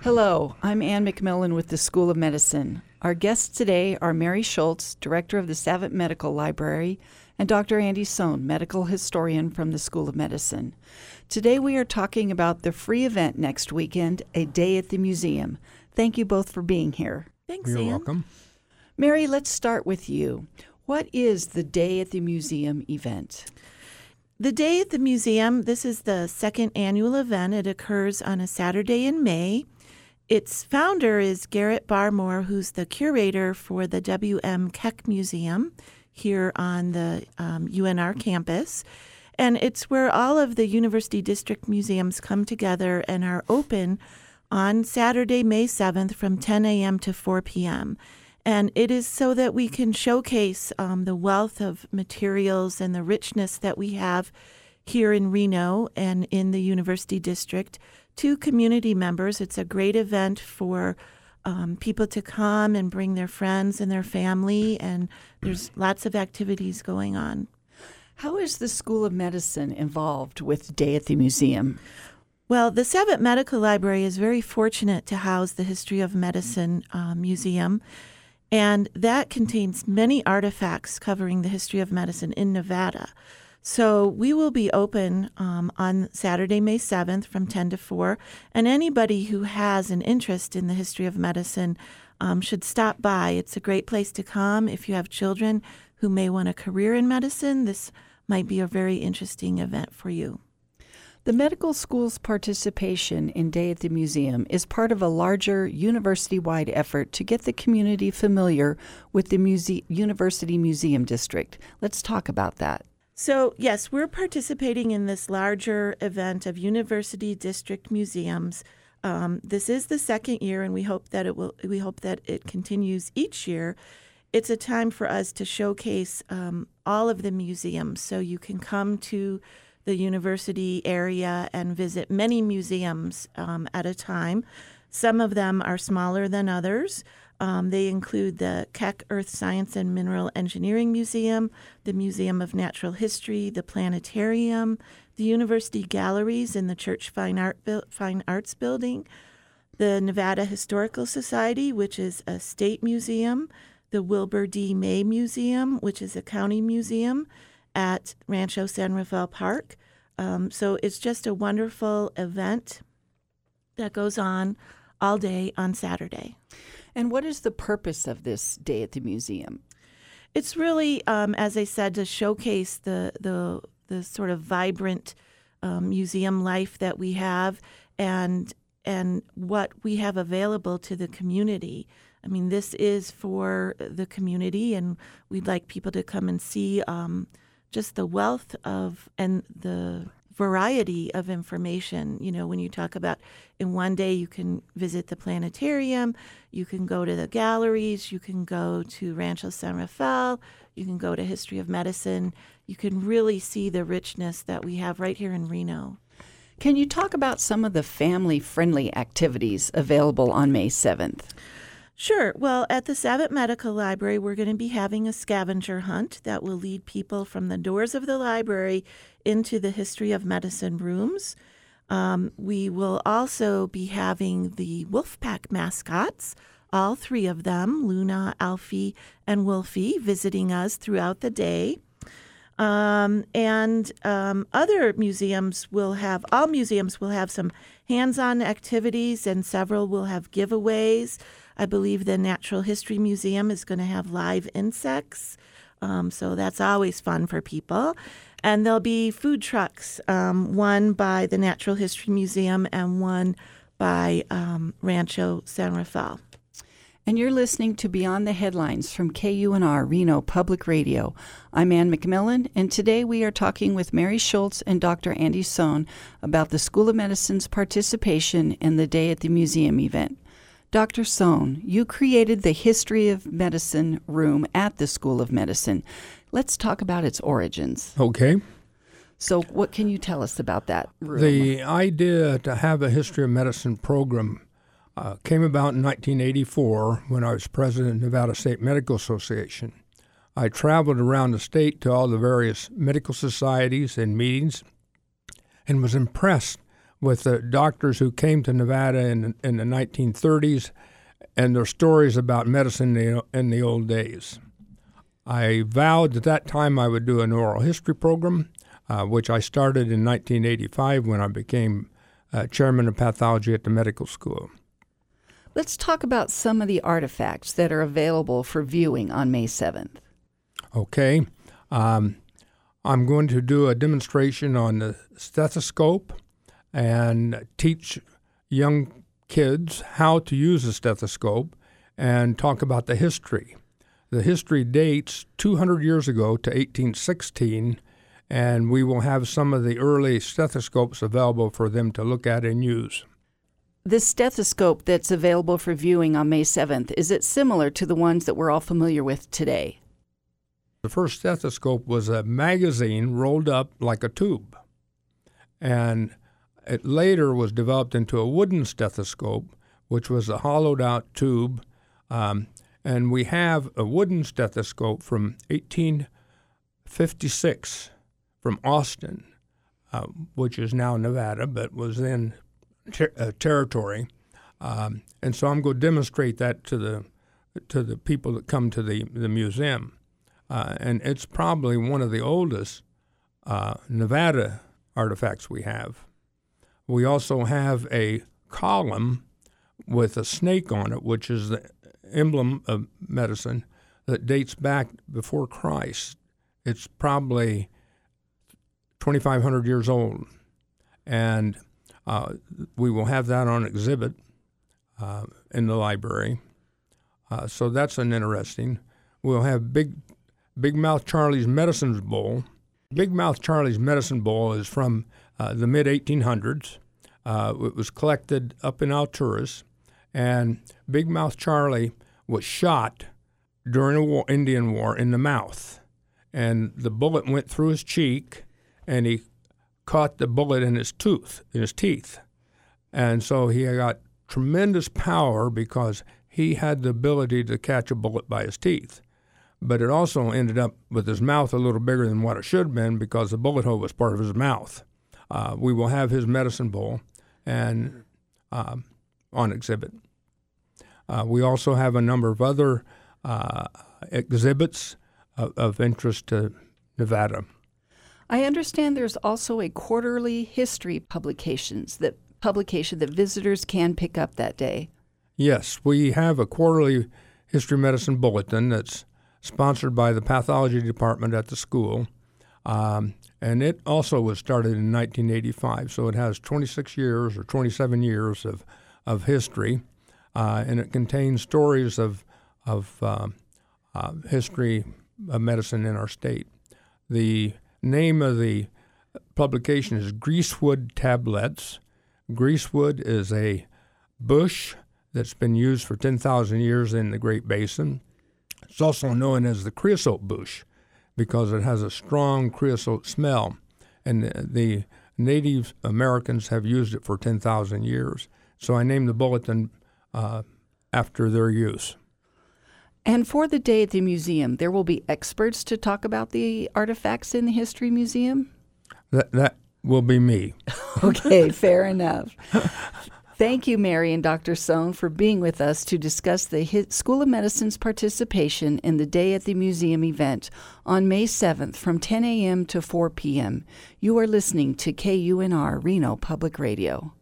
Hello, I'm Ann McMillan with the School of Medicine. Our guests today are Mary Schultz, Director of the Savit Medical Library, and Dr. Andy Sohn, Medical Historian from the School of Medicine. Today we are talking about the free event next weekend, A Day at the Museum. Thank you both for being here. Thanks, You're Ann. welcome. Mary, let's start with you. What is the Day at the Museum event? The Day at the Museum, this is the second annual event. It occurs on a Saturday in May. Its founder is Garrett Barmore, who's the curator for the W.M. Keck Museum here on the UNR campus. And it's where all of the University District museums come together and are open on Saturday, May 7th from 10 a.m. to 4 p.m. And it is so that we can showcase the wealth of materials and the richness that we have here in Reno and in the University District to community members. It's a great event for people to come and bring their friends and their family, and there's lots of activities going on. How is the School of Medicine involved with Day at the Museum? Well, the Savit Medical Library is very fortunate to house the History of Medicine Museum, and that contains many artifacts covering the history of medicine in Nevada. So we will be open on Saturday, May 7th from 10 to 4, and anybody who has an interest in the history of medicine should stop by. It's a great place to come. If you have children who may want a career in medicine, this might be a very interesting event for you. The medical school's participation in Day at the Museum is part of a larger university-wide effort to get the community familiar with the University Museum District. Let's talk about that. So, yes, we're participating in this larger event of University District Museums. This is the second year, and we hope that it continues each year. It's a time for us to showcase all of the museums, so you can come to the university area and visit many museums at a time. Some of them are smaller than others. They include the Keck Earth Science and Mineral Engineering Museum, the Museum of Natural History, the Planetarium, the University Galleries in the Church Fine Arts Building, the Nevada Historical Society, which is a state museum, the Wilbur D. May Museum, which is a county museum at Rancho San Rafael Park. So it's just a wonderful event that goes on all day on Saturday. And what is the purpose of this Day at the Museum? It's really, as I said, to showcase the sort of vibrant museum life that we have and what we have available to the community. I mean, this is for the community, and we'd like people to come and see just the wealth of and the variety of information. You know, when you talk about in one day, you can visit the planetarium, you can go to the galleries, you can go to Rancho San Rafael, you can go to History of Medicine. You can really see the richness that we have right here in Reno. Can you talk about some of the family-friendly activities available on May 7th? Sure. Well, at the Savit Medical Library, we're going to be having a scavenger hunt that will lead people from the doors of the library into the History of Medicine rooms. We will also be having the Wolfpack mascots, all three of them, Luna, Alfie, and Wolfie, visiting us throughout the day. Other museums all museums will have some hands-on activities, and several will have giveaways. I believe the Natural History Museum is going to have live insects, so that's always fun for people. And there'll be food trucks, one by the Natural History Museum and one by Rancho San Rafael. And you're listening to Beyond the Headlines from KUNR Reno Public Radio. I'm Ann McMillan, and today we are talking with Mary Schultz and Dr. Andy Sohn about the School of Medicine's participation in the Day at the Museum event. Dr. Sohn, you created the History of Medicine room at the School of Medicine. Let's talk about its origins. Okay. So what can you tell us about that room? The idea to have a History of Medicine program came about in 1984 when I was president of Nevada State Medical Association. I traveled around the state to all the various medical societies and meetings and was impressed with the doctors who came to Nevada in the 1930s and their stories about medicine in the old days. I vowed at that time I would do an oral history program, which I started in 1985 when I became chairman of pathology at the medical school. Let's talk about some of the artifacts that are available for viewing on May 7th. Okay. I'm going to do a demonstration on the stethoscope and teach young kids how to use a stethoscope and talk about the history. The history dates 200 years ago to 1816, and we will have some of the early stethoscopes available for them to look at and use. This stethoscope that's available for viewing on May 7th, is it similar to the ones that we're all familiar with today? The first stethoscope was a magazine rolled up like a tube, and it later was developed into a wooden stethoscope, which was a hollowed-out tube, and we have a wooden stethoscope from 1856 from Austin, which is now Nevada, but was then territory. And so I'm going to demonstrate that to the people that come to the museum. And it's probably one of the oldest Nevada artifacts we have. We also have a column with a snake on it, which is the emblem of medicine that dates back before Christ. It's probably 2,500 years old. And we will have that on exhibit in the library. So that's an interesting. We'll have Big Mouth Charlie's Medicine Bowl. Big Mouth Charlie's Medicine Bowl is from the mid-1800s. It was collected up in Alturas, and Big Mouth Charlie was shot during a Indian war in the mouth, and the bullet went through his cheek, and he caught the bullet in his teeth, and so he got tremendous power because he had the ability to catch a bullet by his teeth. But it also ended up with his mouth a little bigger than what it should have been because the bullet hole was part of his mouth. We will have his medicine bowl and on exhibit. We also have a number of other exhibits of interest to Nevada. I understand there's also a quarterly history publication that visitors can pick up that day. Yes, we have a quarterly history medicine bulletin that's sponsored by the pathology department at the school. And it also was started in 1985, so it has 26 years or 27 years of history, and it contains stories of history of medicine in our state. The name of the publication is Greasewood Tablets. Greasewood is a bush that's been used for 10,000 years in the Great Basin. It's also known as the creosote bush because it has a strong creosote smell, and the Native Americans have used it for 10,000 years. So I named the bulletin after their use. And for the day at the museum, there will be experts to talk about the artifacts in the History Museum? That will be me. Okay, fair enough. Thank you, Mary and Dr. Sohn, for being with us to discuss the School of Medicine's participation in the Day at the Museum event on May 7th from 10 a.m. to 4 p.m. You are listening to KUNR Reno Public Radio.